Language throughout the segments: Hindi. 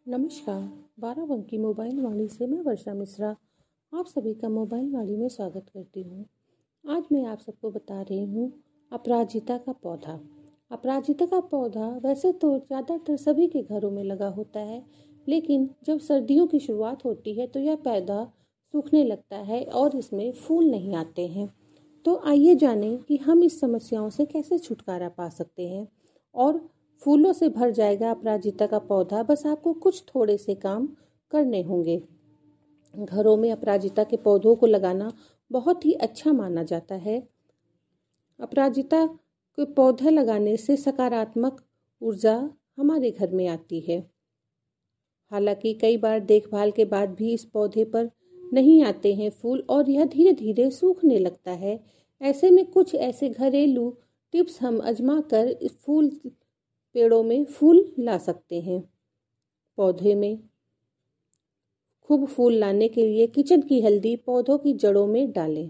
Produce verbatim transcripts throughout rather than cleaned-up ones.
नमस्कार। बाराबंकी मोबाइल वाणी से मैं वर्षा मिश्रा आप सभी का मोबाइल वाणी में स्वागत करती हूँ। आज मैं आप सबको बता रही हूँ अपराजिता का पौधा। अपराजिता का पौधा वैसे तो ज़्यादातर सभी के घरों में लगा होता है, लेकिन जब सर्दियों की शुरुआत होती है तो यह पौधा सूखने लगता है और इसमें फूल नहीं आते हैं। तो आइए जानें कि हम इस समस्याओं से कैसे छुटकारा पा सकते हैं और फूलों से भर जाएगा अपराजिता का पौधा। बस आपको कुछ थोड़े से काम करने होंगे। घरों में अपराजिता के पौधों को लगाना बहुत ही अच्छा माना जाता है। अपराजिता के पौधे लगाने से सकारात्मक ऊर्जा हमारे घर में आती है। हालांकि कई बार देखभाल के बाद भी इस पौधे पर नहीं आते हैं फूल और यह धीरे धीरे सूखने लगता है। ऐसे में कुछ ऐसे घरेलू टिप्स हम आजमा कर इस फूल पेड़ों में फूल ला सकते हैं। पौधे में खूब फूल लाने के लिए किचन की हल्दी पौधों की जड़ों में डालें।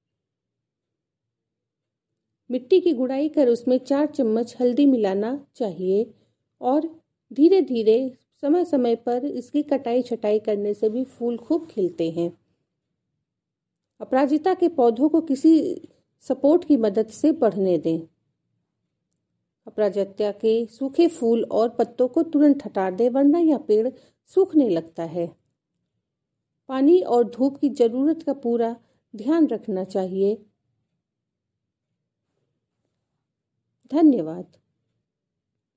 मिट्टी की गुड़ाई कर उसमें चार चम्मच हल्दी मिलाना चाहिए और धीरे धीरे समय समय पर इसकी कटाई छटाई करने से भी फूल खूब खिलते हैं। अपराजिता के पौधों को किसी सपोर्ट की मदद से बढ़ने दें। अपराजिता के सूखे फूल और पत्तों को तुरंत हटा दें, वरना यह पेड़ सूखने लगता है। पानी और धूप की जरूरत का पूरा ध्यान रखना चाहिए। धन्यवाद।